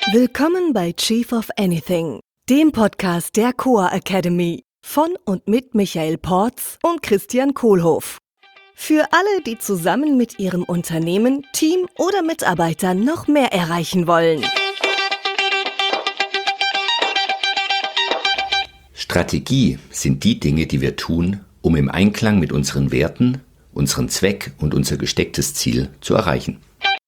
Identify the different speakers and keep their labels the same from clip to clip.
Speaker 1: Willkommen bei Chief of Anything, dem Podcast der Coa Academy von und mit Michael Porz und Christian Kohlhoff. Für alle, die zusammen mit ihrem Unternehmen, Team oder Mitarbeitern noch mehr erreichen wollen.
Speaker 2: Strategie sind die Dinge, die wir tun, um im Einklang mit unseren Werten, unseren Zweck und unser gestecktes Ziel zu erreichen.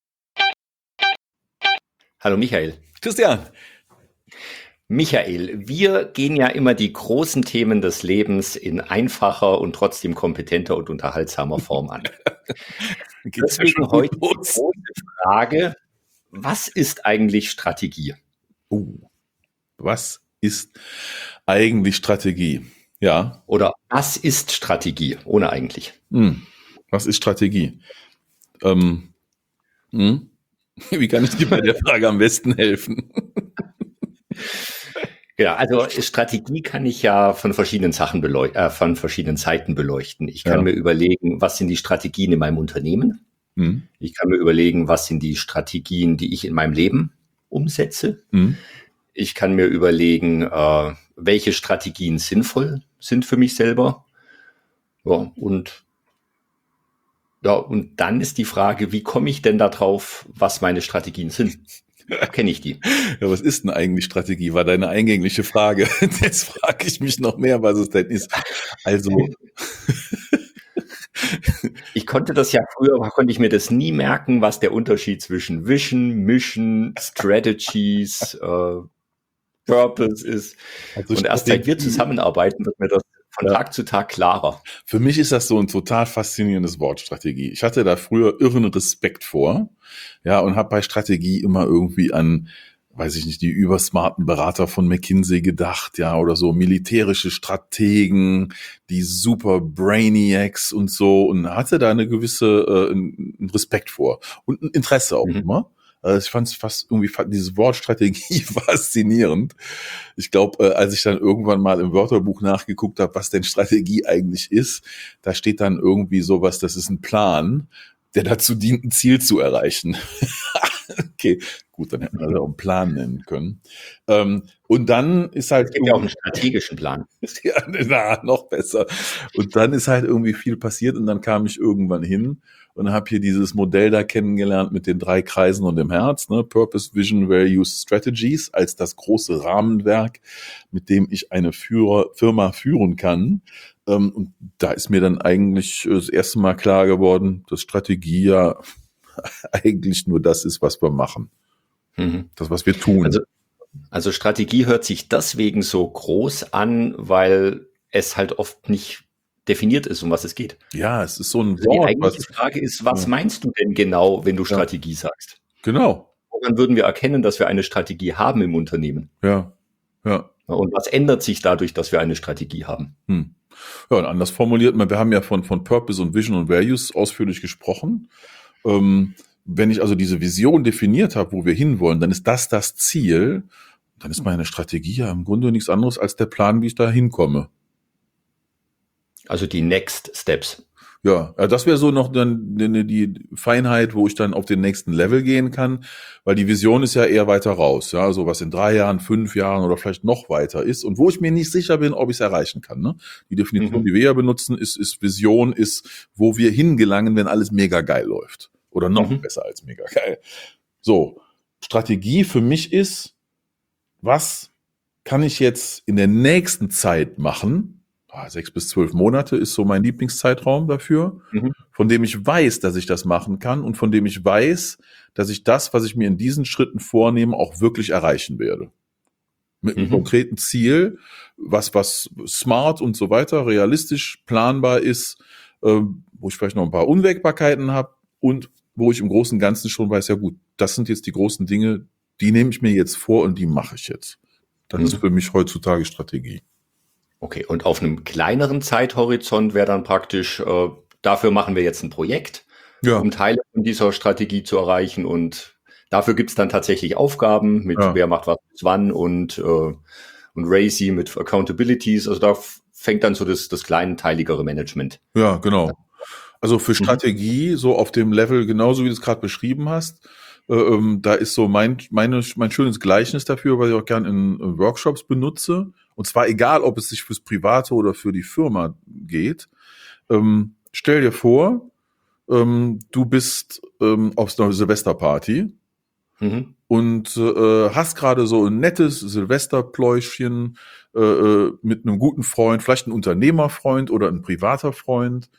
Speaker 2: Hallo Michael.
Speaker 3: Christian.
Speaker 2: Michael, wir gehen ja immer die großen Themen des Lebens in einfacher und trotzdem kompetenter und unterhaltsamer Form an. Deswegen ja heute die große Frage, was ist eigentlich Strategie?
Speaker 3: Was ist eigentlich Strategie? Ja.
Speaker 2: Oder was ist Strategie, ohne eigentlich?
Speaker 3: Was ist Strategie? Wie kann ich dir bei der Frage am besten helfen?
Speaker 2: Ja, also Strategie kann ich ja von verschiedenen Sachen von verschiedenen Seiten beleuchten. Ich kann mir überlegen, was sind die Strategien in meinem Unternehmen? Ich kann mir überlegen, was sind die Strategien, die ich in meinem Leben umsetze? Ich kann mir überlegen, welche Strategien sinnvoll sind für mich selber. Und dann ist die Frage, wie komme ich denn da drauf, was meine Strategien sind? Kenne ich die?
Speaker 3: Ja, was ist denn eigentlich Strategie? War deine eingängliche Frage. Jetzt frage ich mich noch mehr, was es denn ist. Also.
Speaker 2: Ich konnte ich mir das nie merken, was der Unterschied zwischen Vision, Mission, Strategies, Purpose ist. Also und erst seit wir zusammenarbeiten, wird mir das von Tag zu Tag klarer.
Speaker 3: Für mich ist das so ein total faszinierendes Wort, Strategie. Ich hatte da früher irren Respekt vor, ja, und habe bei Strategie immer irgendwie an, weiß ich nicht, die übersmarten Berater von McKinsey gedacht, ja, oder so militärische Strategen, die super Brainiacs und so, und hatte da eine gewisse einen Respekt vor und ein Interesse auch immer. Ich fand dieses Wort Strategie faszinierend. Ich glaube, als ich dann irgendwann mal im Wörterbuch nachgeguckt habe, was denn Strategie eigentlich ist, da steht dann irgendwie sowas, das ist ein Plan, der dazu dient, ein Ziel zu erreichen. Okay, gut, dann hätten wir das auch einen Plan nennen können. Und dann ist halt...
Speaker 2: Es gibt ja auch einen strategischen Plan.
Speaker 3: Ja, noch besser. Und dann ist halt irgendwie viel passiert und dann kam ich irgendwann hin und habe hier dieses Modell da kennengelernt mit den 3 Kreisen und dem Herz, ne? Purpose, Vision, Values, Strategies, als das große Rahmenwerk, mit dem ich eine Firma führen kann. Und da ist mir dann eigentlich das erste Mal klar geworden, dass Strategie ja eigentlich nur das ist, was wir machen. Das, was wir tun.
Speaker 2: Also Strategie hört sich deswegen so groß an, weil es halt oft nicht definiert ist, um was es geht.
Speaker 3: Ja, es ist so ein
Speaker 2: Wort. Die eigentliche Frage ist, was meinst du denn genau, wenn du Strategie sagst?
Speaker 3: Genau.
Speaker 2: Woran würden wir erkennen, dass wir eine Strategie haben im Unternehmen?
Speaker 3: Ja.
Speaker 2: Und was ändert sich dadurch, dass wir eine Strategie haben?
Speaker 3: Ja, und anders formuliert, wir haben ja von Purpose und Vision und Values ausführlich gesprochen. Wenn ich also diese Vision definiert habe, wo wir hinwollen, dann ist das Ziel. Dann ist meine Strategie ja im Grunde nichts anderes als der Plan, wie ich da hinkomme.
Speaker 2: Also die Next Steps.
Speaker 3: Ja, das wäre so noch dann die Feinheit, wo ich dann auf den nächsten Level gehen kann, weil die Vision ist ja eher weiter raus, ja, so was in 3 Jahren, 5 Jahren oder vielleicht noch weiter ist und wo ich mir nicht sicher bin, ob ich es erreichen kann. Ne? Die Definition, die wir ja benutzen, ist Vision, ist, wo wir hingelangen, wenn alles mega geil läuft oder noch besser als mega geil. So, Strategie für mich ist, was kann ich jetzt in der nächsten Zeit machen? 6 bis 12 Monate ist so mein Lieblingszeitraum dafür, von dem ich weiß, dass ich das machen kann und von dem ich weiß, dass ich das, was ich mir in diesen Schritten vornehme, auch wirklich erreichen werde. Mit einem konkreten Ziel, was smart und so weiter, realistisch planbar ist, wo ich vielleicht noch ein paar Unwägbarkeiten habe und wo ich im Großen und Ganzen schon weiß, ja gut, das sind jetzt die großen Dinge, die nehme ich mir jetzt vor und die mache ich jetzt. Das ist für mich heutzutage Strategie.
Speaker 2: Okay, und auf einem kleineren Zeithorizont wäre dann praktisch, dafür machen wir jetzt ein Projekt, um Teile von dieser Strategie zu erreichen und dafür gibt's dann tatsächlich Aufgaben mit wer macht was bis wann und RACI mit Accountabilities, also da fängt dann so das kleinteiligere Management.
Speaker 3: Ja, genau. Also für Strategie so auf dem Level, genauso wie du es gerade beschrieben hast, Da ist so mein schönes Gleichnis dafür, was ich auch gerne in Workshops benutze. Und zwar egal, ob es sich fürs Private oder für die Firma geht. Stell dir vor, du bist auf einer Silvesterparty und hast gerade so ein nettes Silvesterpläuschchen mit einem guten Freund, vielleicht ein Unternehmerfreund oder ein privater Freund.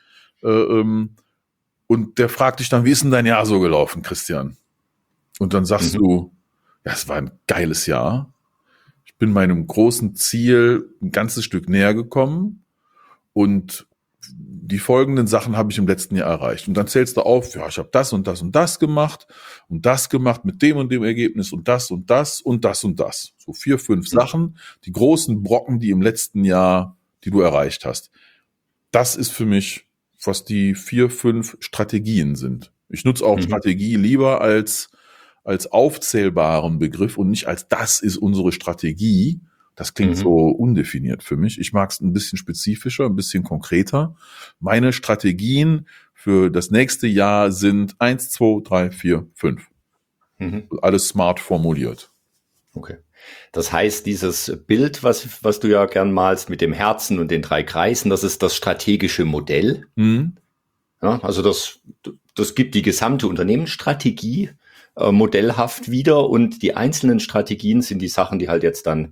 Speaker 3: Und der fragt dich dann, wie ist denn dein Jahr so gelaufen, Christian? Und dann sagst du, ja, es war ein geiles Jahr. Ich bin meinem großen Ziel ein ganzes Stück näher gekommen und die folgenden Sachen habe ich im letzten Jahr erreicht. Und dann zählst du auf, ja, ich habe das und das und das gemacht und das gemacht mit dem und dem Ergebnis und das und das und das und das. So 4, 5 Sachen, die großen Brocken, die im letzten Jahr, die du erreicht hast. Das ist für mich, was die 4, 5 Strategien sind. Ich nutze auch Strategie lieber als aufzählbaren Begriff und nicht als das ist unsere Strategie. Das klingt so undefiniert für mich. Ich mag es ein bisschen spezifischer, ein bisschen konkreter. Meine Strategien für das nächste Jahr sind 1, 2, 3, 4, 5. Alles smart formuliert.
Speaker 2: Okay. Das heißt, dieses Bild, was du ja gern malst mit dem Herzen und den 3 Kreisen, das ist das strategische Modell. Ja, also das gibt die gesamte Unternehmensstrategie modellhaft wieder und die einzelnen Strategien sind die Sachen, die halt jetzt dann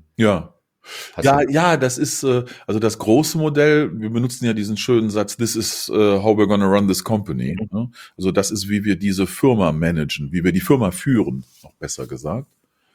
Speaker 3: Ja, das ist also das große Modell. Wir benutzen ja diesen schönen Satz, this is how we're gonna run this company. Ne? Also das ist, wie wir diese Firma managen, wie wir die Firma führen, noch besser gesagt.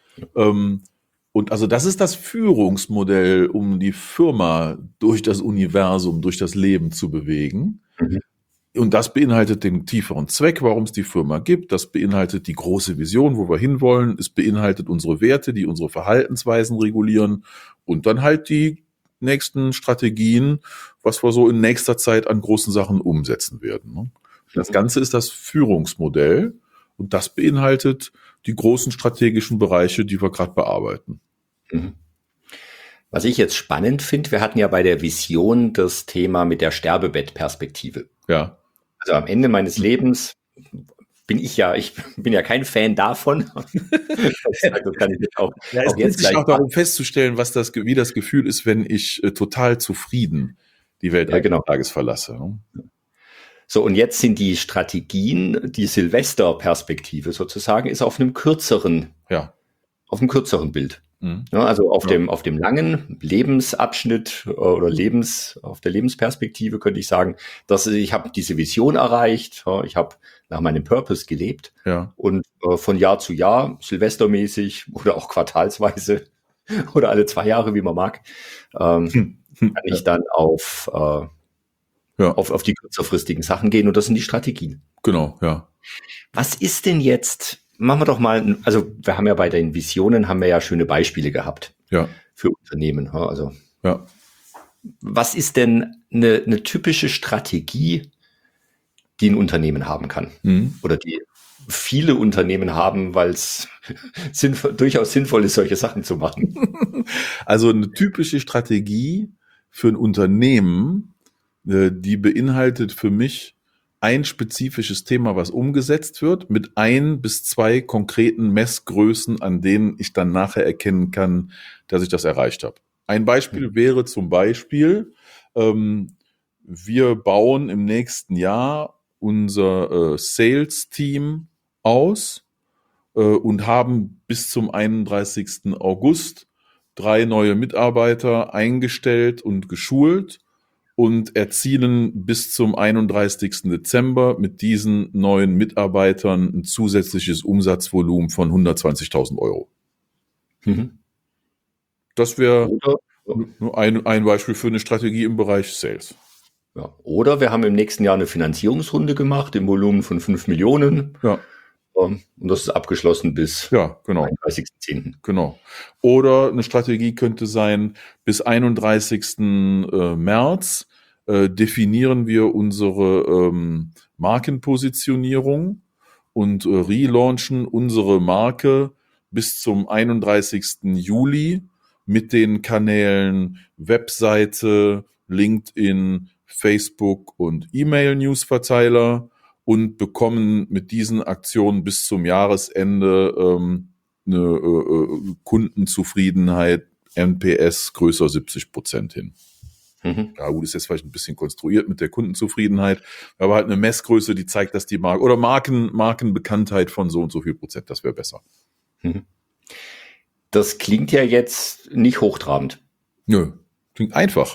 Speaker 3: Und also das ist das Führungsmodell, um die Firma durch das Universum, durch das Leben zu bewegen. Und das beinhaltet den tieferen Zweck, warum es die Firma gibt. Das beinhaltet die große Vision, wo wir hinwollen. Es beinhaltet unsere Werte, die unsere Verhaltensweisen regulieren. Und dann halt die nächsten Strategien, was wir so in nächster Zeit an großen Sachen umsetzen werden. Ne? Das Ganze ist das Führungsmodell. Und das beinhaltet die großen strategischen Bereiche, die wir gerade bearbeiten.
Speaker 2: Was ich jetzt spannend finde, wir hatten ja bei der Vision das Thema mit der Sterbebettperspektive.
Speaker 3: Ja.
Speaker 2: Also am Ende meines Lebens bin ich ja kein Fan davon. Das kann ich jetzt auch
Speaker 3: jetzt gleich auch darum festzustellen, wie das Gefühl ist, wenn ich total zufrieden die Welt eines Tages verlasse. Ne?
Speaker 2: So, und jetzt sind die Strategien, die Silvesterperspektive sozusagen, ist auf einem kürzeren Bild. Ja, also auf dem langen Lebensabschnitt oder auf der Lebensperspektive könnte ich sagen, dass ich habe diese Vision erreicht, ich habe nach meinem Purpose gelebt und von Jahr zu Jahr, silvestermäßig oder auch quartalsweise oder alle 2 Jahre, wie man mag, kann ich dann auf die kürzerfristigen Sachen gehen und das sind die Strategien.
Speaker 3: Genau, ja.
Speaker 2: Was ist denn jetzt, machen wir doch mal, also wir haben ja bei den Visionen, haben wir ja schöne Beispiele gehabt für Unternehmen. Also was ist denn eine typische Strategie, die ein Unternehmen haben kann? Oder die viele Unternehmen haben, weil es durchaus sinnvoll ist, solche Sachen zu machen.
Speaker 3: Also eine typische Strategie für ein Unternehmen, die beinhaltet für mich ein spezifisches Thema, was umgesetzt wird, mit 1 bis 2 konkreten Messgrößen, an denen ich dann nachher erkennen kann, dass ich das erreicht habe. Ein Beispiel wäre zum Beispiel, wir bauen im nächsten Jahr unser Sales-Team aus und haben bis zum 31. August 3 neue Mitarbeiter eingestellt und geschult und erzielen bis zum 31. Dezember mit diesen neuen Mitarbeitern ein zusätzliches Umsatzvolumen von 120.000 Euro. Das wäre nur ein Beispiel für eine Strategie im Bereich Sales.
Speaker 2: Ja. Oder wir haben im nächsten Jahr eine Finanzierungsrunde gemacht im Volumen von 5 Millionen.
Speaker 3: Ja.
Speaker 2: Und das ist abgeschlossen bis 31.10.
Speaker 3: Genau. Oder eine Strategie könnte sein, bis 31. März definieren wir unsere Markenpositionierung und relaunchen unsere Marke bis zum 31. Juli mit den Kanälen Webseite, LinkedIn, Facebook und E-Mail-Newsverteiler und bekommen mit diesen Aktionen bis zum Jahresende eine Kundenzufriedenheit, NPS größer 70% hin. Ja, gut, ist jetzt vielleicht ein bisschen konstruiert mit der Kundenzufriedenheit, aber halt eine Messgröße, die zeigt, dass die Markenbekanntheit von so und so viel Prozent, das wäre besser.
Speaker 2: Das klingt ja jetzt nicht hochtrabend.
Speaker 3: Nö, klingt einfach.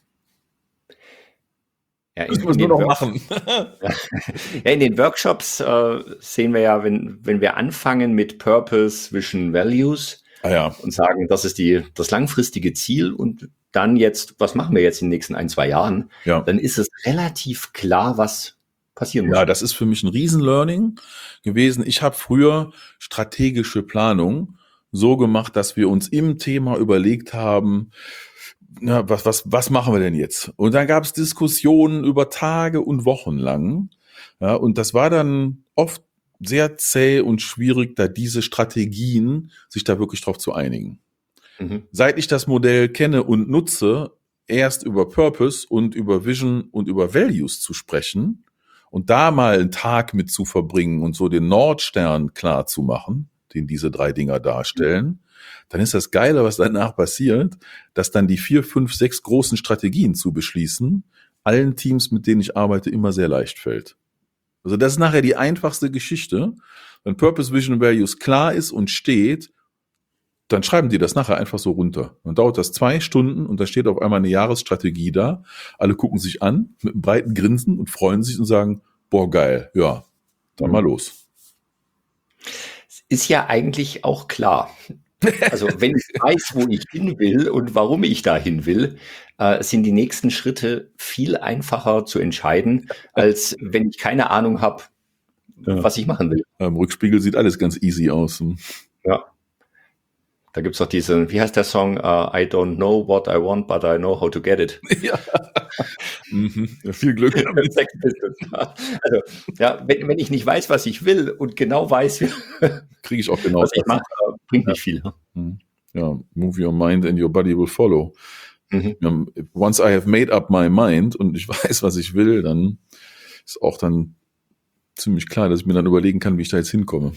Speaker 2: Ja,
Speaker 3: müssen wir es nur noch machen.
Speaker 2: Ja, in den Workshops sehen wir ja, wenn wir anfangen mit Purpose, Vision, Values und sagen, das ist das langfristige Ziel und dann jetzt, was machen wir jetzt in den nächsten 1-2 Jahren, dann ist es relativ klar, was passieren muss.
Speaker 3: Ja, das ist für mich ein Riesen-Learning gewesen. Ich habe früher strategische Planung so gemacht, dass wir uns im Thema überlegt haben, na, was machen wir denn jetzt? Und dann gab es Diskussionen über Tage und Wochen lang. Ja, und das war dann oft sehr zäh und schwierig, da diese Strategien, sich da wirklich drauf zu einigen. Seit ich das Modell kenne und nutze, erst über Purpose und über Vision und über Values zu sprechen und da mal einen Tag mit zu verbringen und so den Nordstern klar zu machen, den diese 3 Dinger darstellen, dann ist das Geile, was danach passiert, dass dann die 4, 5, 6 großen Strategien zu beschließen, allen Teams, mit denen ich arbeite, immer sehr leicht fällt. Also das ist nachher die einfachste Geschichte. Wenn Purpose, Vision, Values klar ist und steht, dann schreiben die das nachher einfach so runter. Dann dauert das 2 Stunden und da steht auf einmal eine Jahresstrategie da. Alle gucken sich an mit einem breiten Grinsen und freuen sich und sagen, boah, geil, ja, dann mal los.
Speaker 2: Ist ja eigentlich auch klar. Also wenn ich weiß, wo ich hin will und warum ich da hin will, sind die nächsten Schritte viel einfacher zu entscheiden, als wenn ich keine Ahnung habe, was ich machen will.
Speaker 3: Im Rückspiegel sieht alles ganz easy aus.
Speaker 2: Ja. Da gibt's doch diesen, wie heißt der Song? I don't know what I want, but I know how to get it.
Speaker 3: Ja. Ja, viel Glück damit.
Speaker 2: Also, ja, wenn ich nicht weiß, was ich will und genau weiß,
Speaker 3: kriege ich auch genau
Speaker 2: was ich mache, bringt nicht viel.
Speaker 3: Ja, move your mind and your body will follow. Once I have made up my mind und ich weiß, was ich will, dann ist auch dann ziemlich klar, dass ich mir dann überlegen kann, wie ich da jetzt hinkomme.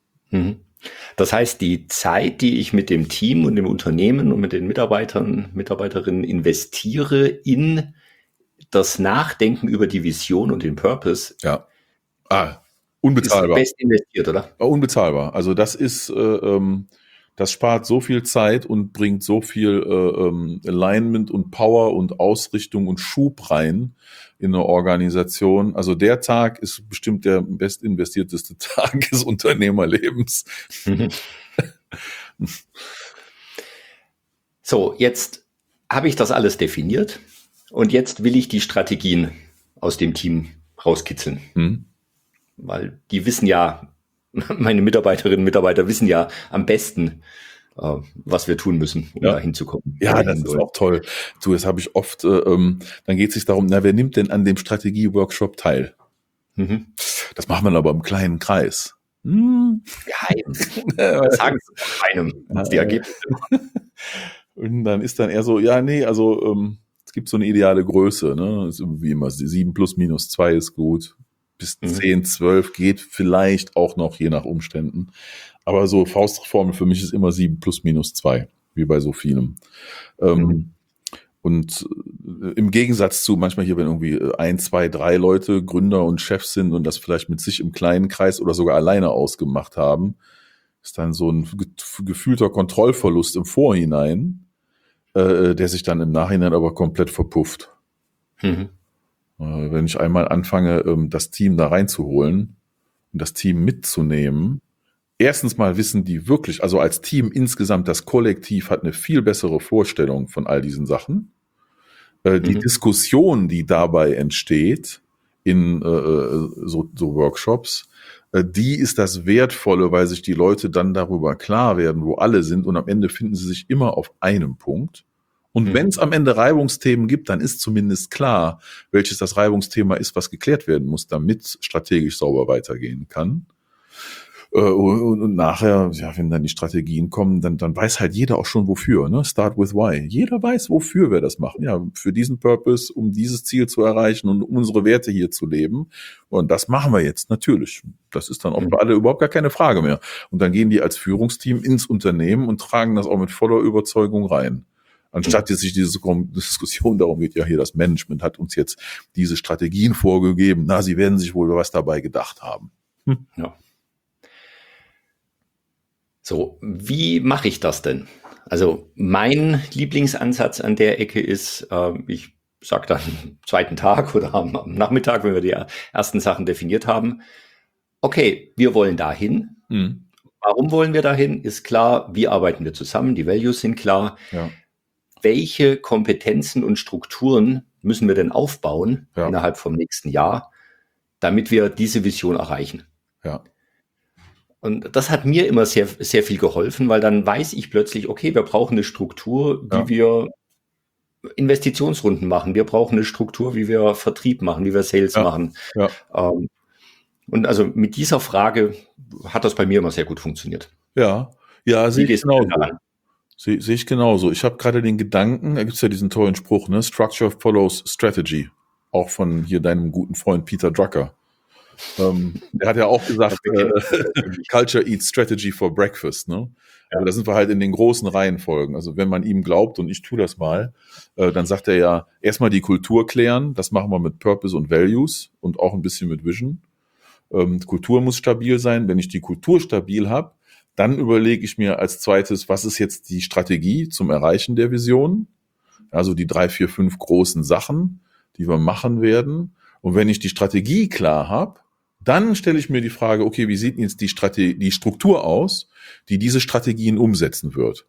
Speaker 2: Das heißt, die Zeit, die ich mit dem Team und dem Unternehmen und mit den Mitarbeiterinnen investiere in das Nachdenken über die Vision und den Purpose,
Speaker 3: unbezahlbar.
Speaker 2: Ist best investiert, oder?
Speaker 3: Unbezahlbar. Also das ist, das spart so viel Zeit und bringt so viel Alignment und Power und Ausrichtung und Schub rein in eine Organisation. Also der Tag ist bestimmt der best investierteste Tag des Unternehmerlebens.
Speaker 2: So, jetzt habe ich das alles definiert und jetzt will ich die Strategien aus dem Team rauskitzeln. Weil die wissen ja, meine Mitarbeiterinnen und Mitarbeiter wissen ja am besten, was wir tun müssen, um da hinzukommen.
Speaker 3: Ja, das ist auch toll. Du, das habe ich oft, dann geht es sich darum, wer nimmt denn an dem Strategie-Workshop teil? Das macht man aber im kleinen Kreis.
Speaker 2: Geheim. Das sagen sie keinem, die Ergebnisse.
Speaker 3: Und dann ist dann eher so, es gibt so eine ideale Größe, ne? Ist wie immer, 7 plus minus 2 ist gut. Bis 10, 12 geht vielleicht auch noch, je nach Umständen. Aber so Faustformel für mich ist immer 7 plus minus 2, wie bei so vielem. Und im Gegensatz zu manchmal hier, wenn irgendwie 1, 2, 3 Leute Gründer und Chefs sind und das vielleicht mit sich im kleinen Kreis oder sogar alleine ausgemacht haben, ist dann so ein gefühlter Kontrollverlust im Vorhinein, der sich dann im Nachhinein aber komplett verpufft. Wenn ich einmal anfange, das Team da reinzuholen und das Team mitzunehmen, erstens mal wissen die wirklich, also als Team insgesamt, das Kollektiv hat eine viel bessere Vorstellung von all diesen Sachen. Die Diskussion, die dabei entsteht in so Workshops, die ist das Wertvolle, weil sich die Leute dann darüber klar werden, wo alle sind und am Ende finden sie sich immer auf einem Punkt. Und wenn es am Ende Reibungsthemen gibt, dann ist zumindest klar, welches das Reibungsthema ist, was geklärt werden muss, damit strategisch sauber weitergehen kann. Und nachher, ja, wenn dann die Strategien kommen, dann weiß halt jeder auch schon wofür, ne? Start with why. Jeder weiß, wofür wir das machen. Ja, für diesen Purpose, um dieses Ziel zu erreichen und um unsere Werte hier zu leben. Und das machen wir jetzt, natürlich. Das ist dann auch für alle überhaupt gar keine Frage mehr. Und dann gehen die als Führungsteam ins Unternehmen und tragen das auch mit voller Überzeugung rein. Anstatt jetzt sich diese Diskussion darum geht, ja, hier das Management hat uns jetzt diese Strategien vorgegeben. Na, sie werden sich wohl was dabei gedacht haben.
Speaker 2: Ja. So, wie mache ich das denn? Also mein Lieblingsansatz an der Ecke ist, ich sage dann am zweiten Tag oder am Nachmittag, wenn wir die ersten Sachen definiert haben, okay, wir wollen dahin. Warum wollen wir dahin? Ist klar, wie arbeiten wir zusammen? Die Values sind klar.
Speaker 3: Ja.
Speaker 2: Welche Kompetenzen und Strukturen müssen wir denn aufbauen innerhalb vom nächsten Jahr, damit wir diese Vision erreichen?
Speaker 3: Ja.
Speaker 2: Und das hat mir immer sehr, sehr viel geholfen, weil dann weiß ich plötzlich, okay, wir brauchen eine Struktur, wie wir Investitionsrunden machen. Wir brauchen eine Struktur, wie wir Vertrieb machen, wie wir Sales machen.
Speaker 3: Ja.
Speaker 2: Und also mit dieser Frage hat das bei mir immer sehr gut funktioniert.
Speaker 3: Ja, sehe ich genauso. Sehe ich genauso. Ich habe gerade den Gedanken, da gibt es ja diesen tollen Spruch, ne? Structure follows strategy. Auch von hier deinem guten Freund Peter Drucker. Der hat ja auch gesagt, Culture eats strategy for breakfast, ne? Ja. Aber da sind wir halt in den großen Reihenfolgen. Also wenn man ihm glaubt, und ich tue das mal, dann sagt er ja, erstmal die Kultur klären, das machen wir mit Purpose und Values und auch ein bisschen mit Vision. Kultur muss stabil sein. Wenn ich die Kultur stabil habe, dann überlege ich mir als zweites, was ist jetzt die Strategie zum Erreichen der Vision? Also die 3, 4, 5 großen Sachen, die wir machen werden. Und wenn ich die Strategie klar habe, dann stelle ich mir die Frage, okay, wie sieht jetzt die Struktur aus, die diese Strategien umsetzen wird?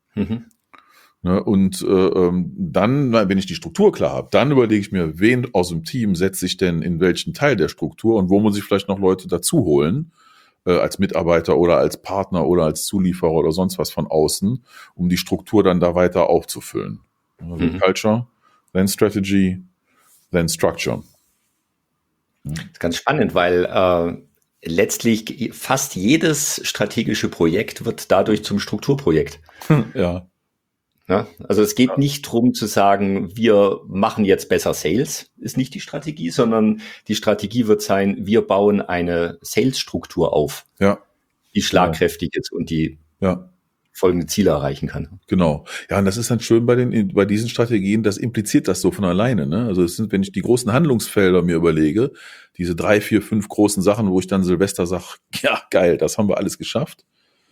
Speaker 3: Ne, und dann, wenn ich die Struktur klar habe, dann überlege ich mir, wen aus dem Team setze ich denn in welchen Teil der Struktur und wo muss ich vielleicht noch Leute dazu holen, als Mitarbeiter oder als Partner oder als Zulieferer oder sonst was von außen, um die Struktur dann da weiter aufzufüllen. Also Culture, then Strategy, then Structure.
Speaker 2: Das ist ganz spannend, weil letztlich fast jedes strategische Projekt wird dadurch zum Strukturprojekt.
Speaker 3: Ja.
Speaker 2: Ja, also es geht nicht darum zu sagen, wir machen jetzt besser Sales, ist nicht die Strategie, sondern die Strategie wird sein, wir bauen eine Sales-Struktur auf, die schlagkräftig ist und die folgende Ziele erreichen kann.
Speaker 3: Genau. Ja, und das ist dann schön bei diesen Strategien, das impliziert das so von alleine, ne? Also es sind, wenn ich die großen Handlungsfelder mir überlege, diese 3, 4, 5 großen Sachen, wo ich dann Silvester sage, ja, geil, das haben wir alles geschafft,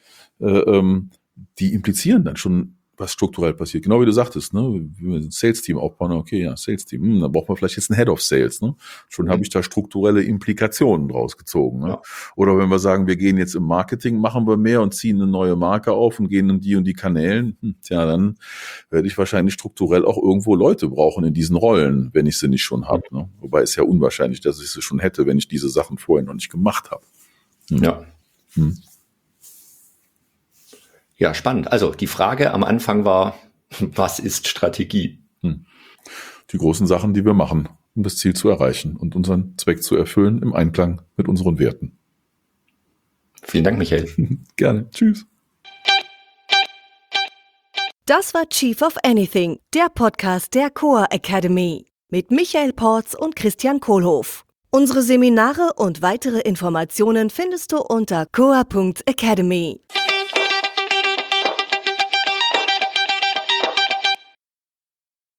Speaker 3: die implizieren dann schon, was strukturell passiert. Genau wie du sagtest, ne? Wenn wir ein Sales-Team aufbauen, okay, ja, Sales-Team, dann braucht man vielleicht jetzt einen Head of Sales, ne? Schon habe ich da strukturelle Implikationen draus gezogen, ne? Ja. Oder wenn wir sagen, wir gehen jetzt im Marketing, machen wir mehr und ziehen eine neue Marke auf und gehen in die und die Kanälen, dann werde ich wahrscheinlich strukturell auch irgendwo Leute brauchen in diesen Rollen, wenn ich sie nicht schon habe, ne? Wobei es ja unwahrscheinlich, dass ich sie schon hätte, wenn ich diese Sachen vorher noch nicht gemacht habe.
Speaker 2: Ja. Ja, spannend. Also die Frage am Anfang war, was ist Strategie?
Speaker 3: Die großen Sachen, die wir machen, um das Ziel zu erreichen und unseren Zweck zu erfüllen im Einklang mit unseren Werten.
Speaker 2: Vielen Dank, Michael.
Speaker 3: Gerne. Tschüss.
Speaker 1: Das war Chief of Anything, der Podcast der Coa Academy mit Michael Porz und Christian Kohlhoff. Unsere Seminare und weitere Informationen findest du unter coa.academy.